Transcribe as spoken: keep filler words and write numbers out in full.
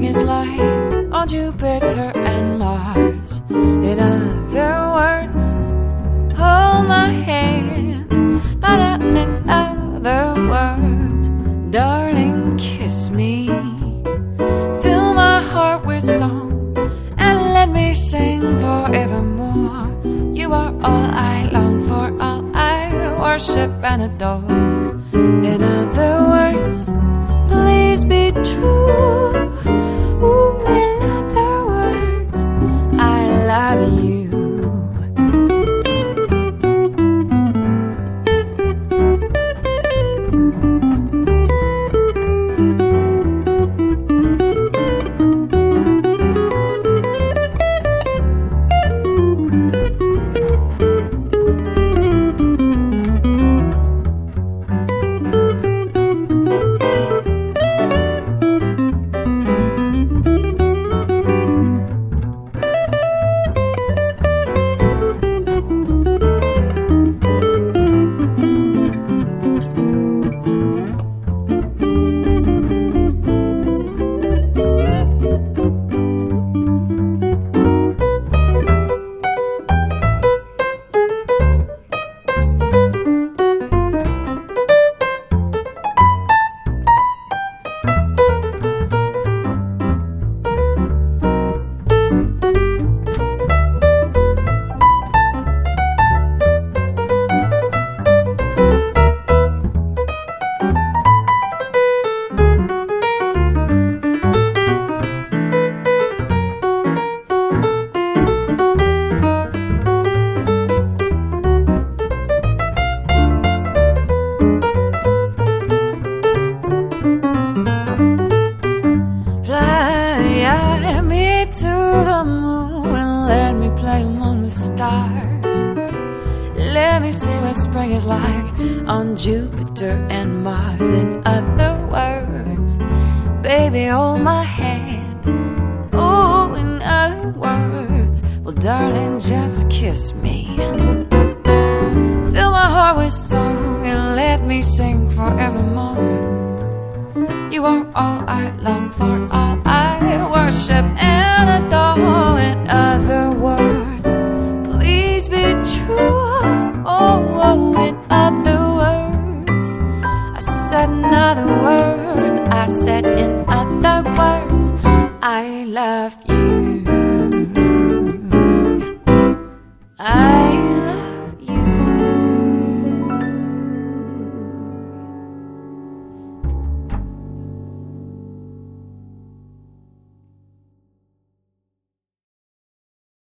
spring is like on Jupiter and Mars. In other words, hold my hand. But in other words, darling, kiss me. Fill my heart with song and let me sing forevermore. You are all I long for, all I worship and adore. In other words, please be true. Ooh, in other words, I love you. To the moon and let me play among the stars. Let me see what spring is like on Jupiter and Mars. In other words, baby, hold my hand. Oh, in other words, well, darling, just kiss me. Fill my heart with song and let me sing forevermore. You are all I long for, all I worship and adore. In other words, please be true. Oh, oh, in other words, I said in other words, I said in other words, I love you. I